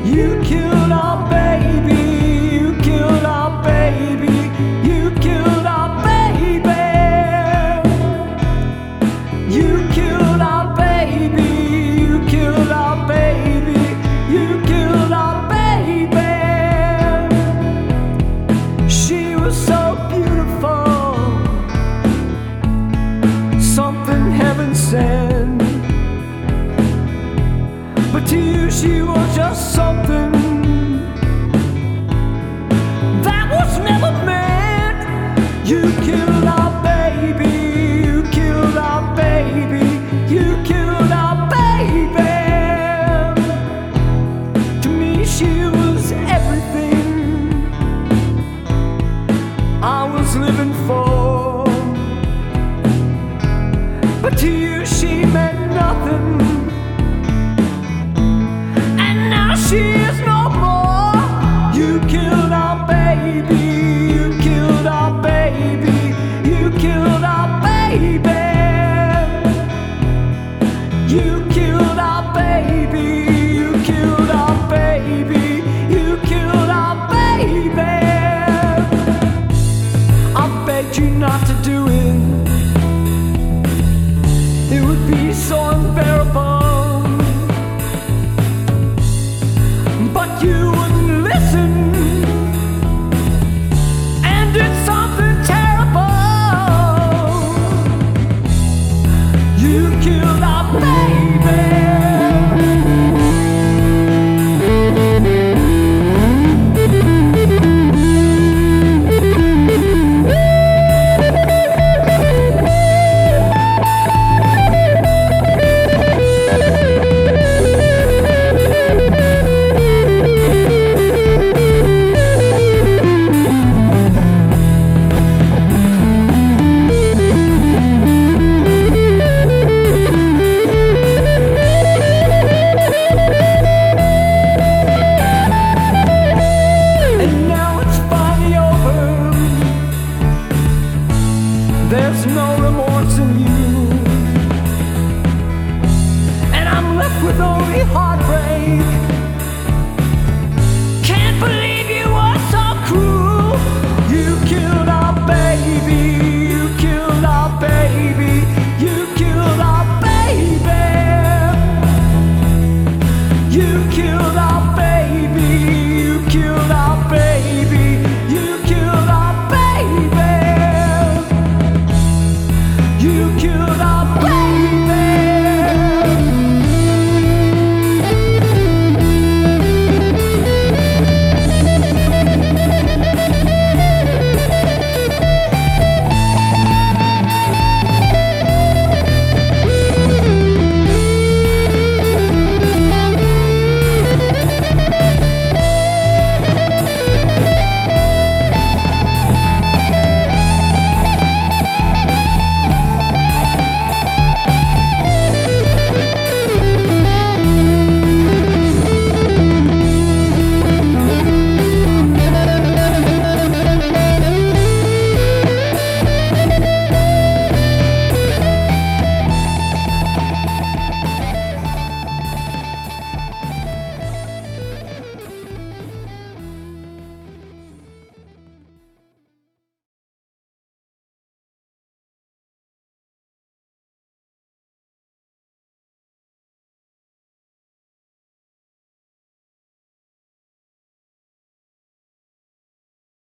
You killed our baby. You killed our baby. You killed our baby. You killed our baby. You killed our baby. You killed our baby. She was so beautiful, something heaven sent. But to you she was just something that was never meant. You killed our baby. You killed our baby. You killed our baby. To me she was everything I was living for. But to you she meant nothing. She is no more. You killed our baby. You killed our baby. You killed our baby. You killed our baby. You killed our baby. You killed our baby. I begged you not to do it. It would be so unbearable. But you wouldn't listen and did something terrible. You killed our baby. There's no remorse in you, and I'm left with only heartbreak. Can't believe you were so cruel. You killed our baby. You killed our baby. You killed our baby. You killed our